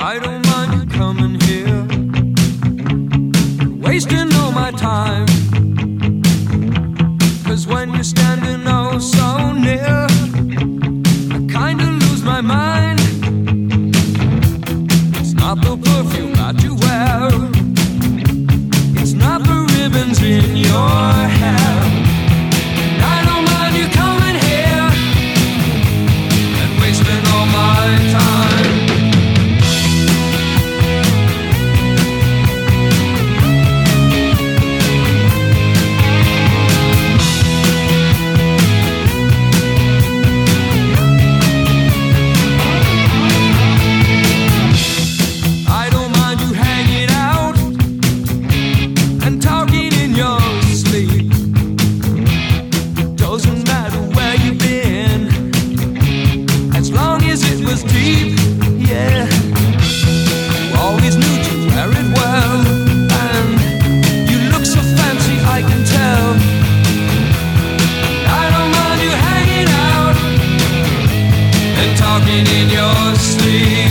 I don't mind you coming here, wasting all my time. 'Cause when you're standing oh so near, I kinda lose my mind. It's not the perfume that you wear, it's not the ribbons in your hair. And I don't mind you coming here and wasting all my time. Deep, yeah. You always knew to wear it well, and you look so fancy, I can tell. I don't mind you hanging out and talking in your sleep.